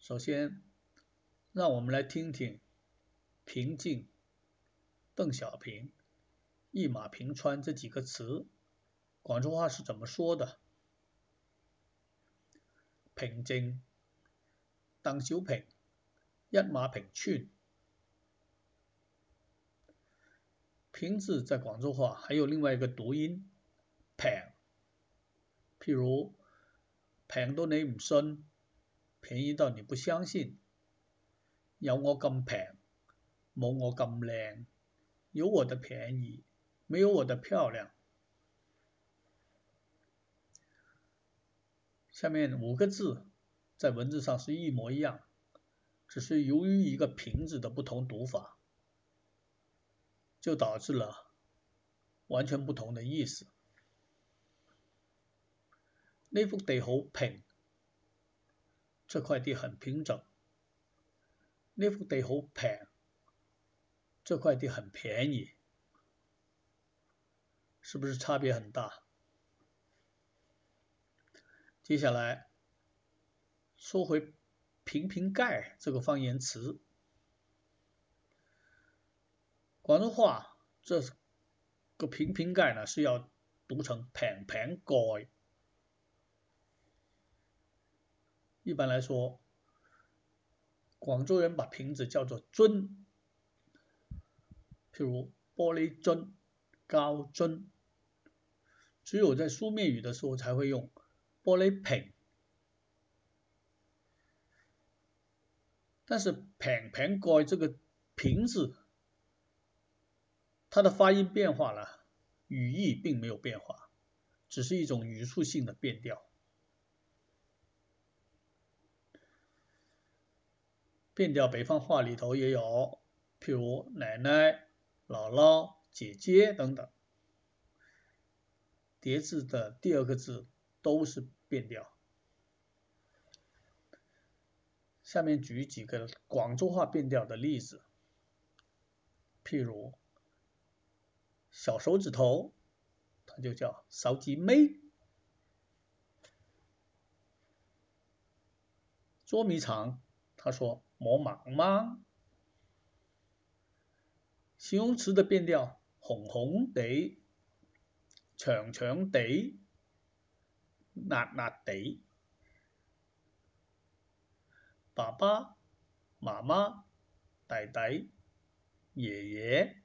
首先，让我们来听听平静、邓小平、一马平川这几个词，广州话是怎么说的。平靜，鄧小平，一馬平川。平字在广州话还有另外一个读音平，譬如平到你唔信，便宜到你不相信，有我咁平，冇我咁靚，有我的便宜，没有我的漂亮。下面5个字在文字上是一模一样，只是由于一个平字的不同读法，就导致了完全不同的意思。呢幅地好平，这块地很平整。呢幅地好平，这块地很便宜，是不是差别很大？接下来说回瓶瓶盖这个方言词，广州话这个瓶瓶盖呢是要读成平平盖。一般来说，广州人把瓶子叫做樽，譬如玻璃樽、膠樽，只有在书面语的时候才会用玻璃瓶。但是平平盖这个瓶字，它的发音变化了，语义并没有变化，只是一种语速性的变调。变调北方话里头也有，譬如奶奶、姥姥、姐姐等等，叠字的第2个字都是变调。下面举几个广州话变调的例子，譬如小手指头，它就叫手指尾；捉迷藏，他说摸盲盲。形容词的变调，红红地、长长地、辣辣地。爸爸、妈妈、弟弟、爷爷。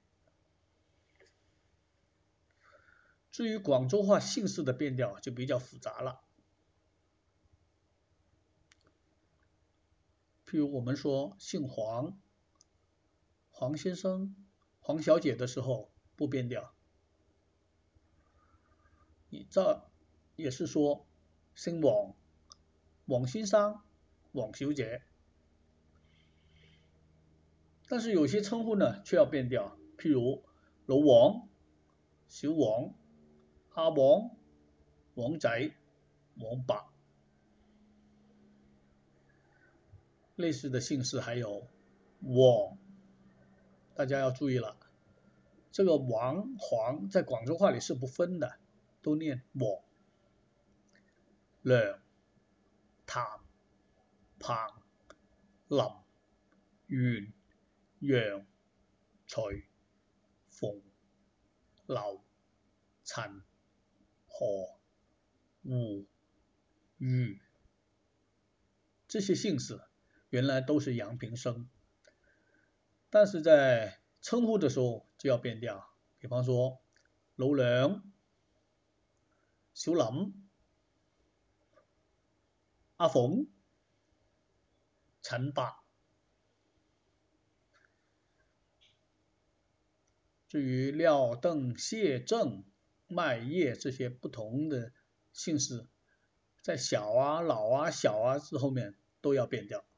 至于广州话姓氏的变调就比较复杂了，譬如我们说姓黄，黄先生、黄小姐的时候不变调，这也是说姓王，王先生、王小姐。但是有些称呼呢却要变调，譬如老王、小王、阿王、王仔、王伯。类似的姓氏还有王，大家要注意了，这个王、黄在广州话里是不分的，都念王。梁、譚、彭、林、袁、楊、徐、馮、劉、陳、何、胡、余，这些姓氏原来都是阳平声，但是在称呼的时候就要变调，比方说老梁、小林、阿冯、陳伯。至于廖、邓、谢、郑、麦、叶这些不同的姓氏，在小啊、老啊、小啊之后面都要变调。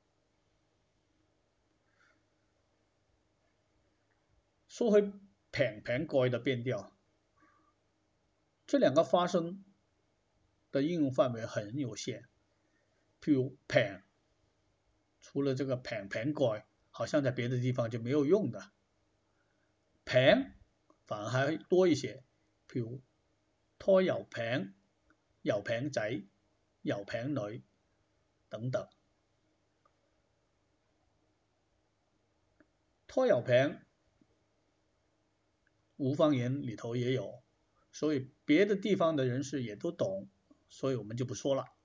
说回平平盖的变调，这2个发声的应用范围很有限。譬如平，除了这个平平盖，好像在别的地方就没有用的。平反而还多一些，譬如拖油瓶、油瓶仔、油瓶女等等。 拖油瓶吴方言里头也有，所以别的地方的人士也都懂，所以我们就不说了。